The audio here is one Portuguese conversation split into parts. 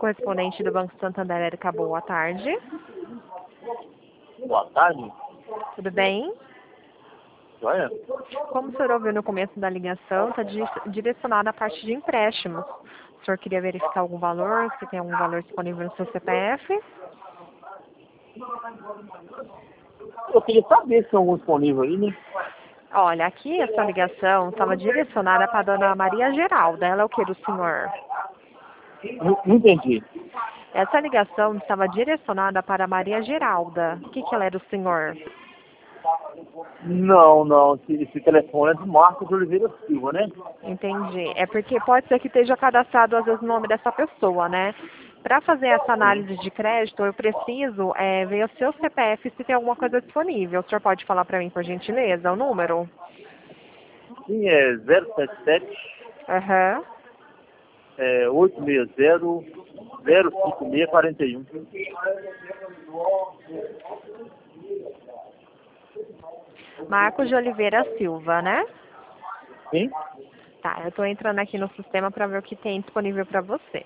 correspondente do Banco Santander, Érica. Boa tarde. Boa tarde. Tudo bem? Joia? Como o senhor ouviu no começo da ligação, está direcionada à parte de empréstimos. O senhor queria verificar algum valor, se tem algum valor disponível no seu CPF? Eu queria saber se tem algum disponível aí, né? Olha, aqui essa ligação estava direcionada para a dona Maria Geralda. Ela é o que do senhor? Não entendi. Essa ligação estava direcionada para a Maria Geralda. O que ela é do senhor? Não. Esse telefone é do Marcos de Oliveira Silva, né? Entendi. É porque pode ser que esteja cadastrado, às vezes, o nome dessa pessoa, né? Para fazer essa análise de crédito, eu preciso ver o seu CPF se tem alguma coisa disponível. O senhor pode falar para mim, por gentileza, o número? Sim, é 077 Aham. 860 05641. Marcos de Oliveira Silva, né? Sim? Tá, eu estou entrando aqui no sistema para ver o que tem disponível para você.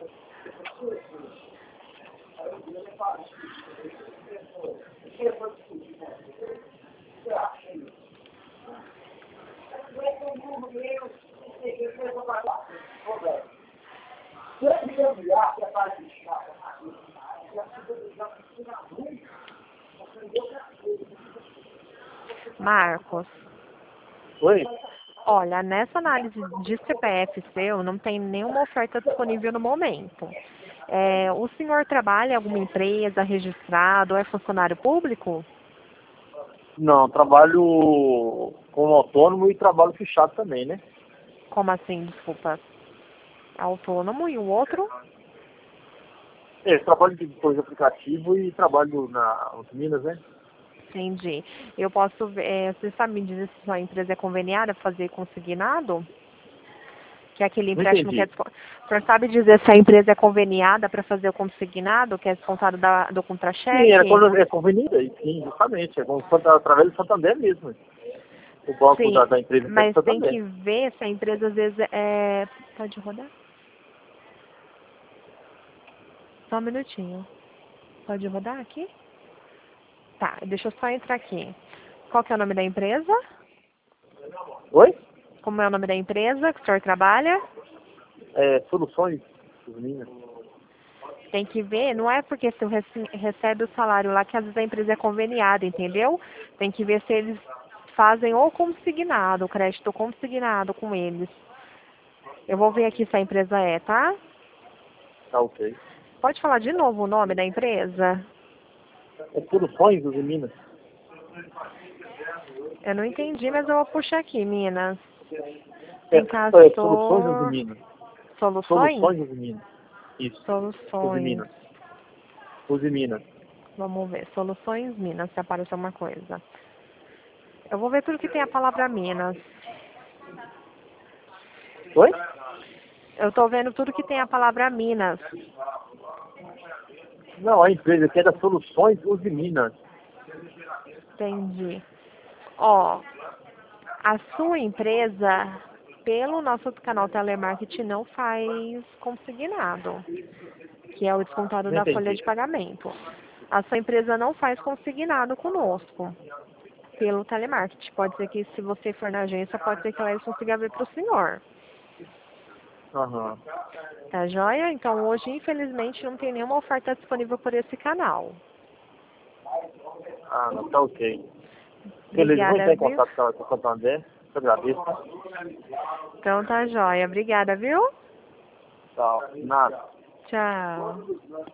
Marcos, Oi? olha, nessa análise de CPF seu, não tem nenhuma oferta disponível no momento. O senhor trabalha em alguma empresa registrado ou é funcionário público? Não, trabalho como autônomo e trabalho fechado também, né? Como assim, desculpa? Autônomo e o outro? Trabalho de coisa aplicativo e trabalho nas Minas, né? Entendi. Eu posso ver, você sabe me dizer se sua empresa é conveniada para fazer consignado? Que é aquele Não empréstimo que é entendi. descontado. O senhor sabe dizer se a empresa é conveniada para fazer o consignado, que é descontado do Sim, contra-cheque? é conveniente aí, sim, justamente. Através do Santander mesmo. O banco Sim, da empresa é do mas tem Santander. que ver se a empresa às vezes é... Pode rodar? Só um minutinho. Pode rodar aqui? Tá, deixa eu só entrar aqui. Qual que é o nome da empresa? Oi? Como é o nome da empresa que o senhor trabalha? Soluções dos Minas. Tem que ver, não é porque você recebe o salário lá que às vezes a empresa é conveniada, entendeu? Tem que ver se eles fazem ou consignado, o crédito consignado com eles. Eu vou ver aqui se a empresa é, tá? Tá ok. Pode falar de novo o nome da empresa? É Soluções dos Minas. Eu não entendi, mas eu vou puxar aqui, Minas. Tem Soluções dos Castor... Minas. Soluções? Soluções dos Minas. Isso. Os Soluções. Minas. Os Minas. Vamos ver. Soluções Minas, se aparece alguma coisa. Eu vou ver tudo que tem a palavra Minas. Oi? Eu tô vendo tudo que tem a palavra Minas. Não, a empresa aqui é da Soluções dos Minas. Entendi. Ó, a sua empresa, pelo nosso canal Telemarketing, não faz consignado, que é o descontado Não da folha entendi. de pagamento. A sua empresa não faz consignado conosco, pelo telemarketing. Pode ser que se você for na agência, pode ser que ela consiga ver para o senhor. Aham. Tá joia? Então hoje, infelizmente, não tem nenhuma oferta disponível por esse canal. Ah, não, tá ok. Beleza, vou Obrigada, entrar em viu? contato com o Santander. Eu agradeço. Então tá joia. Obrigada, viu? Tchau. Nada. Tchau.